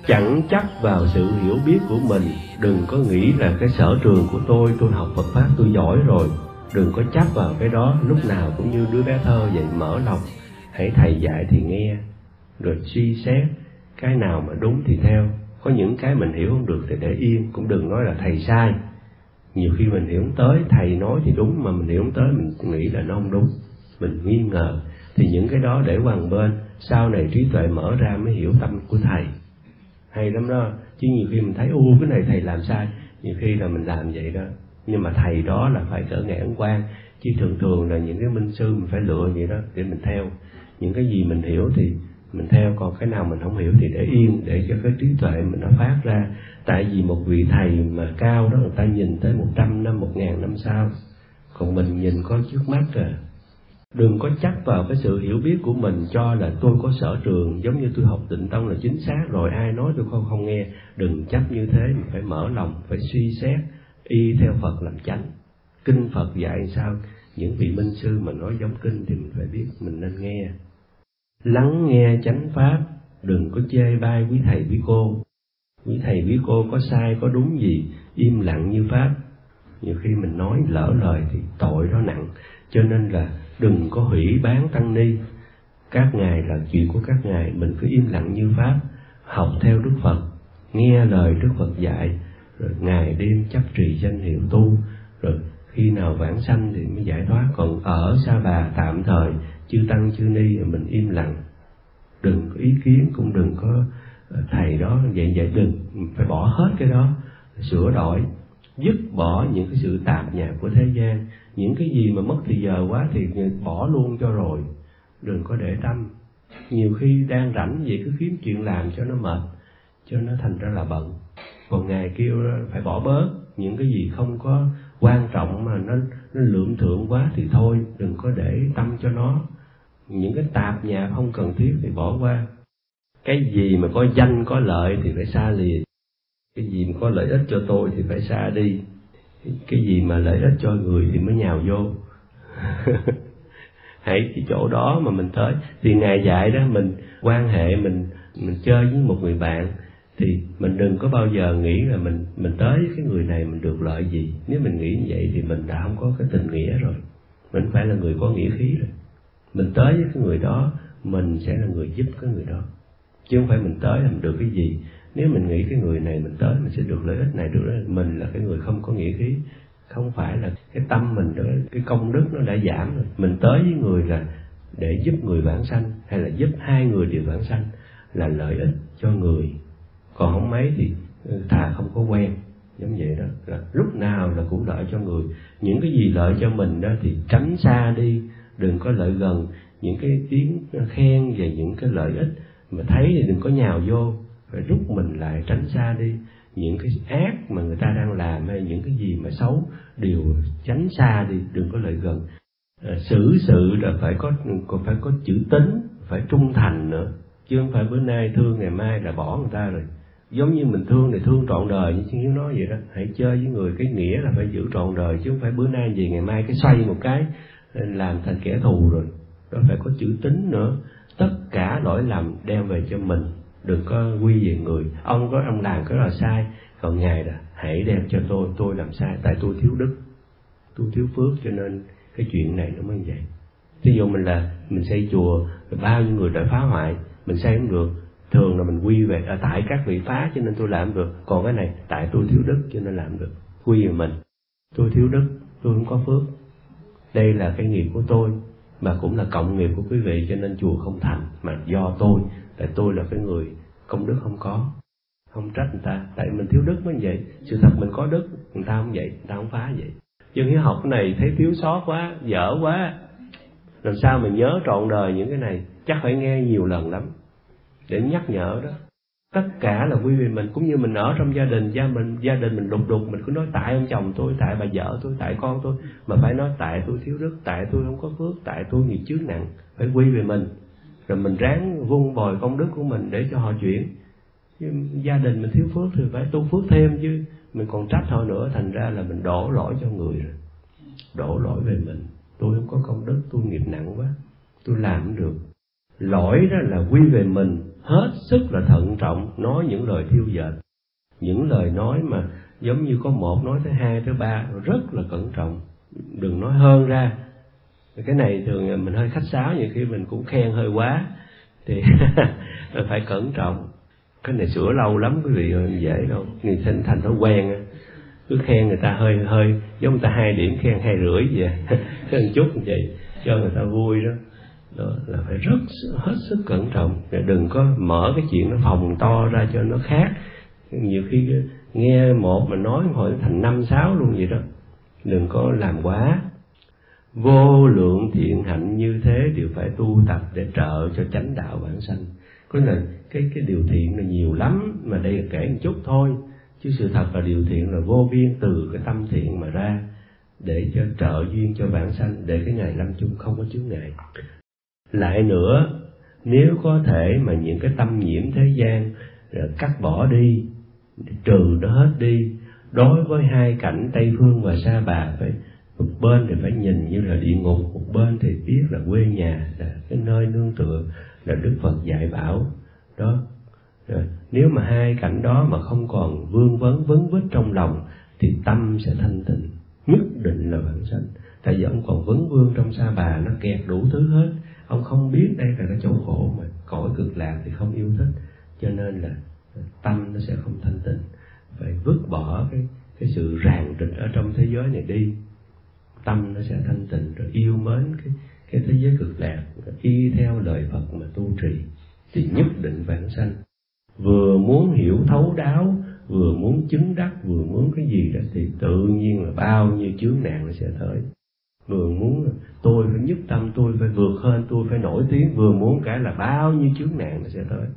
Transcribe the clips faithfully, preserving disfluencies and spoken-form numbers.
Chẳng chấp vào sự hiểu biết của mình. Đừng có nghĩ là cái sở trường của tôi, tôi học Phật Pháp tôi giỏi rồi. Đừng có chấp vào cái đó. Lúc nào cũng như đứa bé thơ vậy, mở lòng. Hãy thầy dạy thì nghe, rồi suy xét. Cái nào mà đúng thì theo. Có những cái mình hiểu không được thì để yên. Cũng đừng nói là thầy sai. Nhiều khi mình hiểu không tới, thầy nói thì đúng, mà mình hiểu không tới mình nghĩ là nó không đúng, mình nghi ngờ. Thì những cái đó để qua một bên, sau này trí tuệ mở ra mới hiểu tâm của thầy. Hay lắm đó. Chứ nhiều khi mình thấy u cái này thầy làm sai, nhiều khi là mình làm vậy đó. Nhưng mà thầy đó là phải cỡ ngàn quan. Chứ thường thường là những cái minh sư mình phải lựa vậy đó để mình theo. Những cái gì mình hiểu thì mình theo, còn cái nào mình không hiểu thì để yên, để cho cái trí tuệ mình nó phát ra. Tại vì một vị thầy mà cao đó, người ta nhìn tới một trăm năm, một ngàn năm sau, còn mình nhìn có trước mắt à. Đừng có chấp vào cái sự hiểu biết của mình cho là tôi có sở trường, giống như tôi học Tịnh Tông là chính xác rồi, ai nói tôi không không nghe. Đừng chấp như thế, mình phải mở lòng, phải suy xét, y theo Phật làm chánh. Kinh Phật dạy sao, những vị minh sư mà nói giống kinh thì mình phải biết, mình nên nghe. Lắng nghe chánh pháp, đừng có chê bai quý thầy quý cô. Quý thầy quý cô có sai có đúng gì, im lặng như pháp. Nhiều khi mình nói lỡ lời thì tội đó nặng. Cho nên là đừng có hủy bán tăng ni. Các ngài là chuyện của các ngài, mình cứ im lặng như pháp, học theo Đức Phật, nghe lời Đức Phật dạy, rồi ngày đêm chấp trì danh hiệu tu, rồi khi nào vãng sanh thì mới giải thoát. Còn ở Sa Bà tạm thời, chư tăng chư ni mình im lặng, đừng có ý kiến, cũng đừng có thầy đó vậy vậy, đừng, phải bỏ hết cái đó, sửa đổi, dứt bỏ những cái sự tạp nhạp của thế gian. Những cái gì mà mất thì giờ quá thì bỏ luôn cho rồi, đừng có để tâm. Nhiều khi đang rảnh vậy cứ kiếm chuyện làm cho nó mệt, cho nó thành ra là bận. Còn ngài kêu phải bỏ bớt những cái gì không có quan trọng mà nó, nó lượm thượng quá thì thôi, đừng có để tâm cho nó. Những cái tạp nhạp không cần thiết thì bỏ qua. Cái gì mà có danh có lợi thì phải xa lìa. Cái gì mà có lợi ích cho tôi thì phải xa đi. Cái gì mà lợi ích cho người thì mới nhào vô. Hãy cái chỗ đó mà mình tới. Thì ngài dạy đó, mình quan hệ, mình mình chơi với một người bạn thì mình đừng có bao giờ nghĩ là mình mình tới cái người này mình được lợi gì. Nếu mình nghĩ như vậy thì mình đã không có cái tình nghĩa rồi. Mình phải là người có nghĩa khí rồi. Mình tới với cái người đó, mình sẽ là người giúp cái người đó, chứ không phải mình tới làm được cái gì. Nếu mình nghĩ cái người này mình tới mình sẽ được lợi ích này được lợi ích, mình là cái người không có nghĩa khí. Không phải là cái tâm mình đó, cái công đức nó đã giảm rồi. Mình tới với người là để giúp người vãng sanh, hay là giúp hai người đều vãng sanh, là lợi ích cho người. Còn không mấy thì thà không có quen, giống vậy đó, là lúc nào là cũng lợi cho người. Những cái gì lợi cho mình đó thì tránh xa đi, đừng có lợi gần. Những cái tiếng khen về những cái lợi ích mà thấy thì đừng có nhào vô, phải rút mình lại, tránh xa đi. Những cái ác mà người ta đang làm hay những cái gì mà xấu đều tránh xa đi, đừng có lợi gần. À, xử sự là phải có, còn phải có chữ tín, phải trung thành nữa, chứ không phải bữa nay thương ngày mai là bỏ người ta rồi. Giống như mình thương thì thương trọn đời, như Sư Hiếu nói vậy đó. Hãy chơi với người, cái nghĩa là phải giữ trọn đời, chứ không phải bữa nay gì ngày mai cái xoay một cái làm thành kẻ thù rồi. Đó phải có chữ tín nữa. Tất cả lỗi lầm đem về cho mình, đừng có quy về người. Ông có ông làm cái là sai, còn ngài là hãy đem cho tôi, tôi làm sai, tại tôi thiếu đức, tôi thiếu phước, cho nên cái chuyện này nó mới vậy. Ví dụ mình là mình xây chùa, bao nhiêu người đã phá hoại, mình xây không được, thường là mình quy về à, tại các vị phá cho nên tôi làm được. Còn cái này tại tôi thiếu đức cho nên làm được, quy về mình. Tôi thiếu đức, tôi không có phước, đây là cái nghiệp của tôi, mà cũng là cộng nghiệp của quý vị, cho nên chùa không thành, mà do tôi, tại tôi là cái người công đức không có. Không trách người ta, tại mình thiếu đức mới vậy. Sự thật mình có đức, người ta không vậy, người ta không phá vậy. Nhưng cái học này thấy thiếu sót quá, dở quá, làm sao mình nhớ trọn đời những cái này. Chắc phải nghe nhiều lần lắm để nhắc nhở đó. Tất cả là quy về mình. Cũng như mình ở trong gia đình, gia mình gia đình mình đục đục, mình cứ nói tại ông chồng tôi, tại bà vợ tôi, tại con tôi, mà phải nói tại tôi thiếu đức, tại tôi không có phước, tại tôi nghiệp chướng nặng. Phải quy về mình, rồi mình ráng vun bồi công đức của mình để cho họ chuyển. Chứ gia đình mình thiếu phước thì phải tu phước thêm, chứ mình còn trách họ nữa, thành ra là mình đổ lỗi cho người rồi, đổ lỗi về mình. Tôi không có công đức, tôi nghiệp nặng quá, tôi làm không được. Lỗi đó là quy về mình, hết sức là thận trọng nói những lời thiêu dệt, những lời nói mà giống như có một nói tới hai tới ba, rất là cẩn trọng, đừng nói hơn ra. Cái này thường mình hơi khách sáo, nhiều khi mình cũng khen hơi quá thì phải cẩn trọng. Cái này sửa lâu lắm quý vị ơi, dễ đâu, người thành thành thói quen, cứ khen người ta hơi hơi giống người ta hai điểm khen hai rưỡi vậy, cái một chút như vậy cho người ta vui đó. Đó là phải rất hết sức cẩn trọng, đừng có mở cái chuyện nó phồng to ra cho nó khác. Nhiều khi nghe một mà nói hỏi thành năm sáu luôn vậy đó, đừng có làm quá. Vô lượng thiện hạnh như thế đều phải tu tập để trợ cho chánh đạo bản sanh. Có là cái cái điều thiện là nhiều lắm, mà đây là kể một chút thôi, chứ sự thật là điều thiện là vô biên, từ cái tâm thiện mà ra, để cho trợ duyên cho vãng sanh, để cái ngày lâm chung không có chướng ngại. Lại nữa, nếu có thể mà những cái tâm nhiễm thế gian cắt bỏ đi, trừ nó hết đi, đối với hai cảnh Tây Phương và Sa Bà, phải một bên thì phải nhìn như là địa ngục, một bên thì biết là quê nhà, là cái nơi nương tựa, là Đức Phật dạy bảo đó. Rồi, nếu mà hai cảnh đó mà không còn vương vấn vấn vít trong lòng thì tâm sẽ thanh tịnh, nhất định là vãng sanh. Tại vì ông còn vấn vương trong Sa Bà, nó kẹt đủ thứ hết, ông không biết đây là cái chỗ khổ, mà cõi cực lạc thì không yêu thích, cho nên là tâm nó sẽ không thanh tịnh. Phải vứt bỏ cái cái sự ràng rịch ở trong thế giới này đi, tâm nó sẽ thanh tịnh, rồi yêu mến cái cái thế giới cực lạc, y theo lời Phật mà tu trì thì nhất định vãng sanh. Vừa muốn hiểu thấu đáo, vừa muốn chứng đắc, vừa muốn cái gì đó thì tự nhiên là bao nhiêu chướng nạn nó sẽ tới. Vừa muốn tôi phải nhất tâm, tôi phải vượt hơn, tôi phải nổi tiếng, vừa muốn cả là bao nhiêu chướng nạn nó sẽ tới.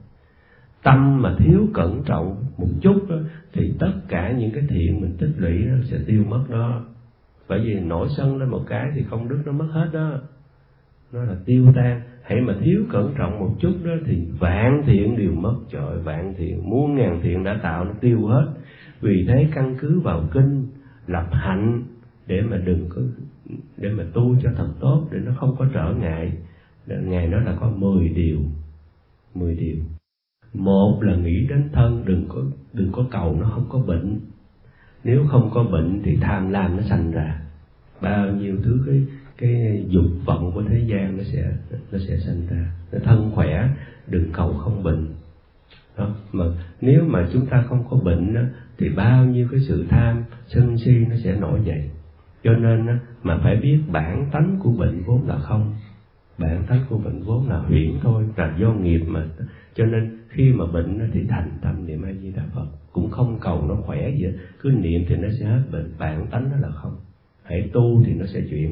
Tâm mà thiếu cẩn trọng một chút đó, thì tất cả những cái thiện mình tích lũy nó sẽ tiêu mất đó. Bởi vì nổi sân lên một cái thì công đức nó mất hết đó, nó là tiêu tan. Hãy mà thiếu cẩn trọng một chút đó thì vạn thiện đều mất. Trời, vạn thiện, muôn ngàn thiện đã tạo nó tiêu hết. Vì thế căn cứ vào kinh lập hạnh để mà đừng có, để mà tu cho thật tốt, để nó không có trở ngại. Ngài nói là có mười điều, mười điều. Một là nghĩ đến thân, đừng có đừng có cầu nó không có bệnh. Nếu không có bệnh thì tham lam nó sanh ra, bao nhiêu thứ cái cái dục vọng của thế gian nó sẽ nó sẽ sanh ra. Nó thân khỏe, đừng cầu không bệnh. Đó. Mà nếu mà chúng ta không có bệnh đó, thì bao nhiêu cái sự tham sân si nó sẽ nổi dậy. Cho nên đó, mà phải biết bản tánh của bệnh vốn là không, bản tánh của bệnh vốn là huyễn thôi, là do nghiệp mà. Cho nên khi mà bệnh thì thành tâm niệm A Di Đà Phật, cũng không cầu nó khỏe gì hết, cứ niệm thì nó sẽ hết bệnh. Bản tánh nó là không, hãy tu thì nó sẽ chuyển,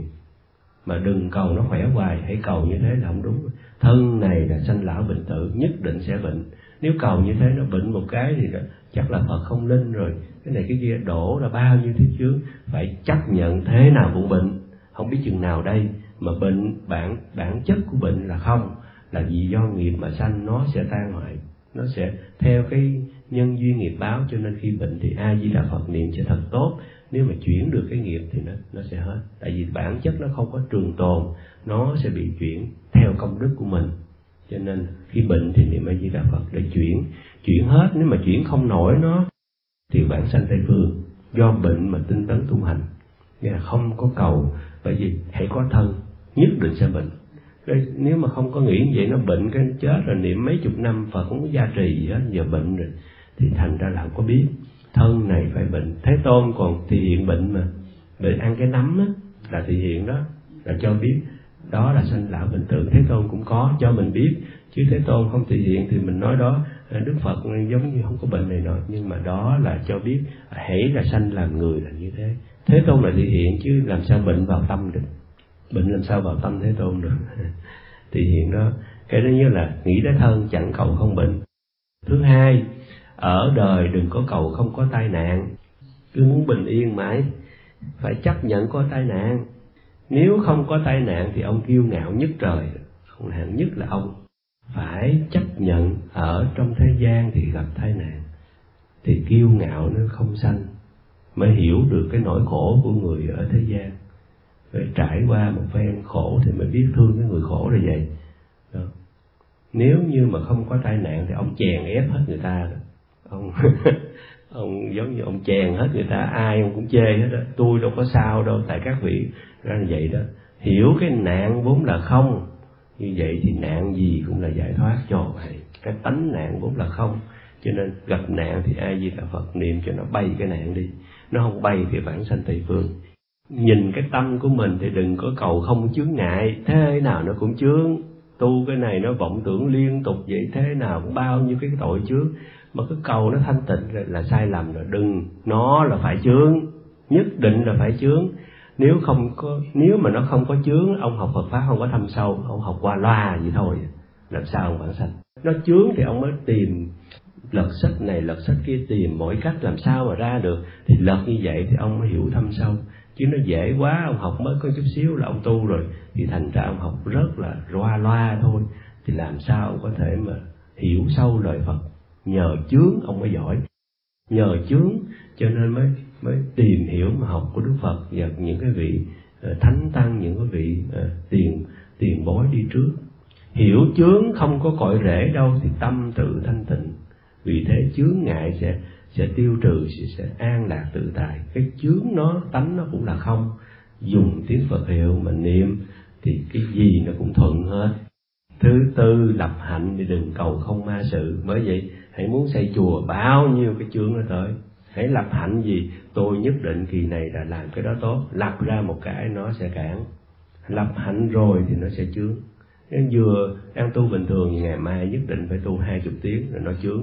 mà đừng cầu nó khỏe hoài. Hãy cầu như thế là không đúng. Thân này là sanh lão bệnh tử, nhất định sẽ bệnh. Nếu cầu như thế nó bệnh một cái thì đó, chắc là Phật không linh rồi, cái này cái kia đổ ra bao nhiêu thứ chướng. Phải chấp nhận thế nào cũng bệnh, không biết chừng nào đây. Mà bệnh, bản bản chất của bệnh là không, là vì do nghiệp mà sanh, nó sẽ tan hoại, nó sẽ theo cái nhân duyên nghiệp báo. Cho nên khi bệnh thì A Di Đà Phật niệm sẽ thật tốt. Nếu mà chuyển được cái nghiệp thì nó nó sẽ hết. Tại vì bản chất nó không có trường tồn, nó sẽ bị chuyển theo công đức của mình. Cho nên khi bệnh thì niệm A Di Đà Phật để chuyển chuyển hết. Nếu mà chuyển không nổi nó thì vãng sanh Tây Phương. Do bệnh mà tinh tấn tu hành, nghĩa là không có cầu. Bởi vì hãy có thân, nhất định sẽ bệnh. Đấy, nếu mà không có nghĩ như vậy, nó bệnh cái chết rồi, niệm mấy chục năm Phật không có gia trì gì hết, giờ bệnh rồi thì thành ra là không có biết thân này phải bệnh. Thế Tôn còn thị hiện bệnh mà, bệnh ăn cái nấm á, là thị hiện đó, là cho biết đó là sanh lão bệnh tử. Thế Tôn cũng có cho mình biết, chứ Thế Tôn không thị hiện thì mình nói đó Đức Phật giống như không có bệnh này nọ. Nhưng mà đó là cho biết hãy là sanh làm người là như thế. Thế Tôn là thị hiện, chứ làm sao bệnh vào tâm được, bệnh làm sao vào tâm Thế Tôn được. Thị hiện đó. Cái đó như là nghĩ đến thân, chẳng cầu không bệnh. Thứ hai, ở đời đừng có cầu không có tai nạn. Cứ muốn bình yên mãi, phải chấp nhận có tai nạn. Nếu không có tai nạn thì ông kiêu ngạo nhất trời. Không, hạng nhất là ông phải chấp nhận ở trong thế gian thì gặp tai nạn, thì kiêu ngạo nó không sanh, mới hiểu được cái nỗi khổ của người ở thế gian. Phải trải qua một phen khổ thì mới biết thương cái người khổ là vậy đó. Nếu như mà không có tai nạn thì ông chèn ép hết người ta rồi. Ông ông giống như ông chèn hết người ta, ai ông cũng chê hết đó. Tôi đâu có sao đâu, tại các vị ra như vậy đó. Hiểu cái nạn vốn là không, như vậy thì nạn gì cũng là giải thoát cho vậy. Cái tánh nạn vốn là không, cho nên gặp nạn thì A Di Đà Phật niệm cho nó bay cái nạn đi. Nó không bay thì vãng sanh Tây Phương. Nhìn cái tâm của mình thì đừng có cầu không chướng ngại, thế nào nó cũng chướng. Tu cái này nó vọng tưởng liên tục vậy, thế nào cũng bao nhiêu cái tội chướng. Mà cái cầu nó thanh tịnh rồi là sai lầm rồi. Đừng, nó là phải chướng, nhất định là phải chướng. Nếu không có, nếu mà nó không có chướng, ông học Phật pháp không có thâm sâu, ông học qua loa vậy thôi, làm sao ông vãng sanh. Nó chướng thì ông mới tìm lật sách này lật sách kia, tìm mọi cách làm sao mà ra được. Thì lật như vậy thì ông mới hiểu thâm sâu. Chứ nó dễ quá, ông học mới có chút xíu là ông tu rồi, thì thành ra ông học rất là loa loa thôi. Thì làm sao ông có thể mà hiểu sâu lời Phật. Nhờ chướng ông mới giỏi, nhờ chướng cho nên mới mới tìm hiểu mà học của Đức Phật và những cái vị uh, thánh tăng, những cái vị uh, tiền tiền bối đi trước. Hiểu chướng không có cội rễ đâu thì tâm tự thanh tịnh. Vì thế chướng ngại sẽ sẽ tiêu trừ, sẽ, sẽ an lạc tự tại. Cái chướng nó tánh nó cũng là không. Dùng tiếng Phật hiệu mà niệm thì cái gì nó cũng thuận hết. Thứ tư, lập hạnh thì đừng cầu không ma sự. Bởi vậy hãy muốn xây chùa, bao nhiêu cái chướng nó tới. Hãy lập hạnh gì, tôi nhất định kỳ này là làm cái đó tốt. Lập ra một cái nó sẽ cản. Lập hạnh rồi thì nó sẽ chướng. Nếu vừa đang tu bình thường thì ngày mai nhất định phải tu hai chục tiếng rồi nó chướng.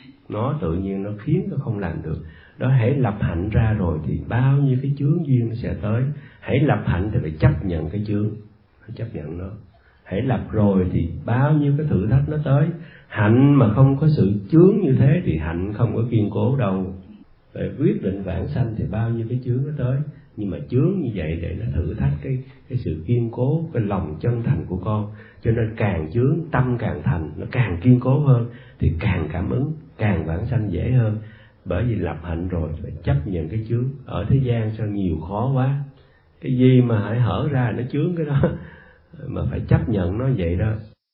Nó tự nhiên nó khiến nó không làm được. Đó, hãy lập hạnh ra rồi thì bao nhiêu cái chướng duyên nó sẽ tới. Hãy lập hạnh thì phải chấp nhận cái chướng, phải chấp nhận nó. Hãy lập rồi thì bao nhiêu cái thử thách nó tới. Hạnh mà không có sự chướng như thế thì hạnh không có kiên cố đâu. Để quyết định vãng sanh thì bao nhiêu cái chướng nó tới. Nhưng mà chướng như vậy để nó thử thách cái, cái sự kiên cố, cái lòng chân thành của con. Cho nên càng chướng, tâm càng thành, nó càng kiên cố hơn, thì càng cảm ứng, càng vãng sanh dễ hơn. Bởi vì lập hạnh rồi phải chấp nhận cái chướng. Ở thế gian sao nhiều khó quá. Cái gì mà hãy hở ra nó chướng cái đó, mà phải chấp nhận nó vậy đó.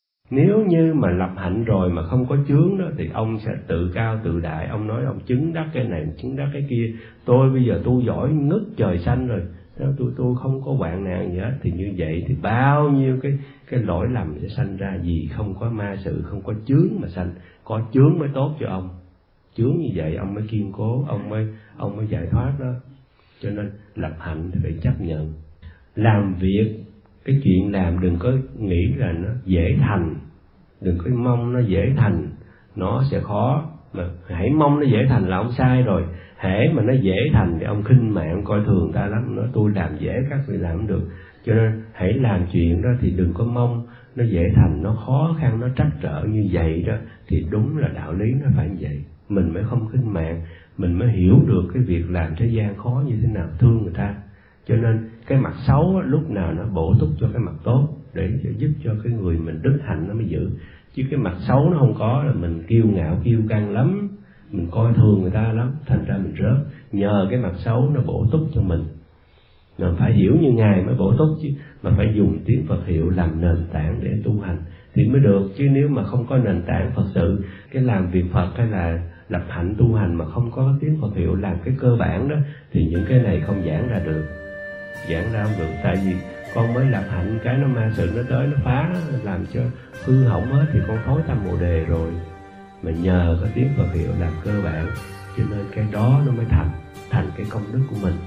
Nếu như mà lập hạnh rồi mà không có chướng đó thì ông sẽ tự cao tự đại. Ông nói ông chứng đắc cái này, chứng đắc cái kia. Tôi bây giờ tu giỏi ngất trời xanh rồi, tôi tôi không có hoạn nạn gì hết. Thì như vậy thì bao nhiêu cái cái lỗi lầm sẽ sanh ra. Vì không có ma sự, không có chướng mà sanh. Có chướng mới tốt cho ông. Chướng như vậy ông mới kiên cố, ông mới ông mới giải thoát đó. Cho nên lập hạnh thì phải chấp nhận. Làm việc, cái chuyện làm đừng có nghĩ là nó dễ thành, đừng có mong nó dễ thành, nó sẽ khó. Mà hãy mong nó dễ thành là ông sai rồi. Hễ mà nó dễ thành thì ông khinh mạng coi thường ta lắm, nói tôi làm dễ các vị làm không được. Cho nên hãy làm chuyện đó thì đừng có mong nó dễ thành, nó khó khăn, nó trắc trở như vậy đó. Thì đúng là đạo lý nó phải như vậy. Mình mới không khinh mạng, mình mới hiểu được cái việc làm thế gian khó như thế nào, thương người ta. Cho nên cái mặt xấu lúc nào nó bổ túc cho cái mặt tốt, để giúp cho cái người mình đức hạnh nó mới giữ. Chứ cái mặt xấu nó không có là mình kiêu ngạo kiêu căng lắm, mình coi thường người ta lắm, thành ra mình rớt. Nhờ cái mặt xấu nó bổ túc cho mình. Mình phải hiểu như Ngài mới bổ túc chứ, mà phải dùng tiếng Phật hiệu làm nền tảng để tu hành thì mới được. Chứ nếu mà không có nền tảng Phật sự, cái làm việc Phật hay là lập hạnh tu hành mà không có tiếng Phật hiệu làm cái cơ bản đó, thì những cái này không giảng ra được. Giảng ra không được, tại vì con mới lập hạnh cái nó ma sự nó tới nó phá, làm cho hư hỏng hết thì con thối tâm bồ đề rồi. Mà nhờ có tiếng Phật hiệu làm cơ bản, cho nên cái đó nó mới thành thành cái công đức của mình.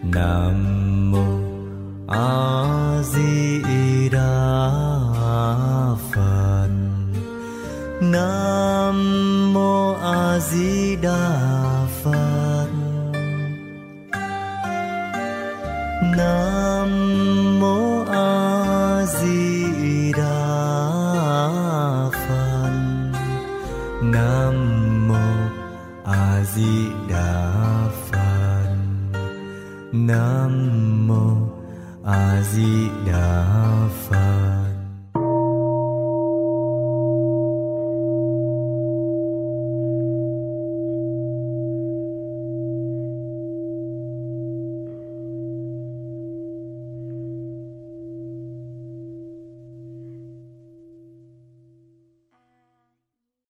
Nam mô A Di Đà Phật. Nam mô A Di Đà Phật. Nam mô A Di Đà Phật. Nam mô A Di Đà Phật. Nam mô A Di Đà Phật.